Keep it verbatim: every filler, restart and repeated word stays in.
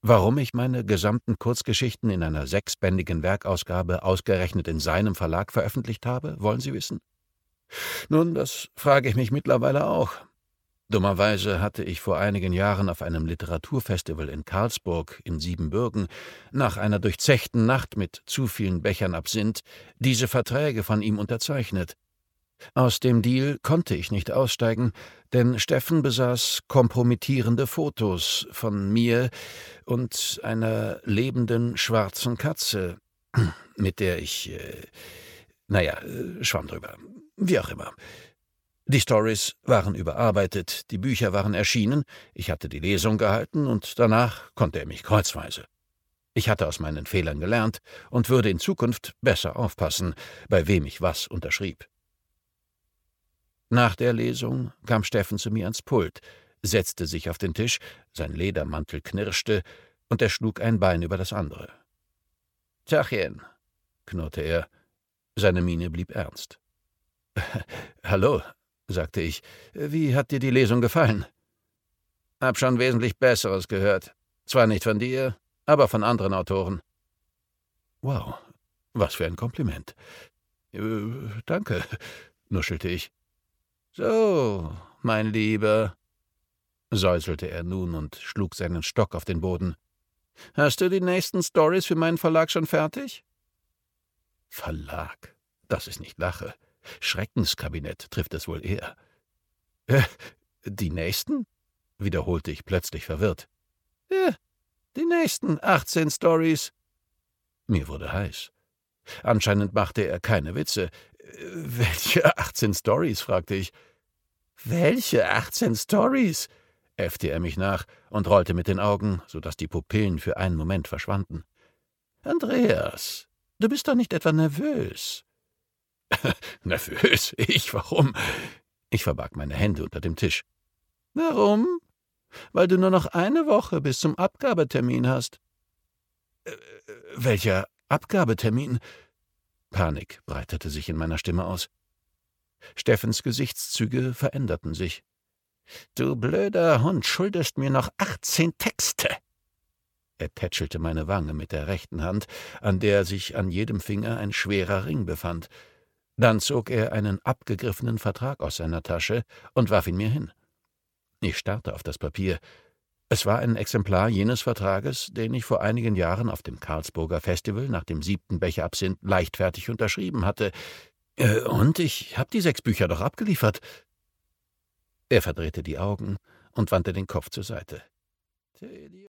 Warum ich meine gesamten Kurzgeschichten in einer sechsbändigen Werkausgabe ausgerechnet in seinem Verlag veröffentlicht habe, wollen Sie wissen? Nun, das frage ich mich mittlerweile auch. Dummerweise hatte ich vor einigen Jahren auf einem Literaturfestival in Karlsburg in Siebenbürgen nach einer durchzechten Nacht mit zu vielen Bechern Absinth diese Verträge von ihm unterzeichnet. Aus dem Deal konnte ich nicht aussteigen, denn Steffen besaß kompromittierende Fotos von mir und einer lebenden schwarzen Katze, mit der ich, äh, naja, äh, schwamm drüber. Wie auch immer. Die Stories waren überarbeitet, die Bücher waren erschienen, ich hatte die Lesung gehalten und danach konnte er mich kreuzweise. Ich hatte aus meinen Fehlern gelernt und würde in Zukunft besser aufpassen, bei wem ich was unterschrieb. Nach der Lesung kam Steffen zu mir ans Pult, setzte sich auf den Tisch, sein Ledermantel knirschte, und er schlug ein Bein über das andere. »Tachchen«, knurrte er. Seine Miene blieb ernst. »Hallo«, sagte ich, »wie hat dir die Lesung gefallen?« »Hab schon wesentlich Besseres gehört. Zwar nicht von dir, aber von anderen Autoren.« »Wow, was für ein Kompliment.« äh, »Danke«, nuschelte ich. »So, mein Lieber«, säuselte er nun und schlug seinen Stock auf den Boden. »Hast du die nächsten Stories für meinen Verlag schon fertig?« »Verlag, das ist nicht Lache. Schreckenskabinett trifft es wohl eher.« »Äh, die nächsten?« wiederholte ich plötzlich verwirrt. »Ja, die nächsten achtzehn Stories.« Mir wurde heiß. Anscheinend machte er keine Witze. »Welche achtzehn Stories?« fragte ich. »Welche achtzehn Stories?« äffte er mich nach und rollte mit den Augen, so dass die Pupillen für einen Moment verschwanden. »Andreas, du bist doch nicht etwa nervös?« »Nervös? Ich? Warum?« Ich verbarg meine Hände unter dem Tisch. »Warum? Weil du nur noch eine Woche bis zum Abgabetermin hast.« äh, »Welcher Abgabetermin?« Panik breitete sich in meiner Stimme aus. Steffens Gesichtszüge veränderten sich. »Du blöder Hund, schuldest mir noch achtzehn Texte!« Er tätschelte meine Wange mit der rechten Hand, an der sich an jedem Finger ein schwerer Ring befand. Dann zog er einen abgegriffenen Vertrag aus seiner Tasche und warf ihn mir hin. Ich starrte auf das Papier. Es war ein Exemplar jenes Vertrages, den ich vor einigen Jahren auf dem Karlsburger Festival nach dem siebten Becher Absinth leichtfertig unterschrieben hatte. Äh, und ich hab die sechs Bücher doch abgeliefert. Er verdrehte die Augen und wandte den Kopf zur Seite.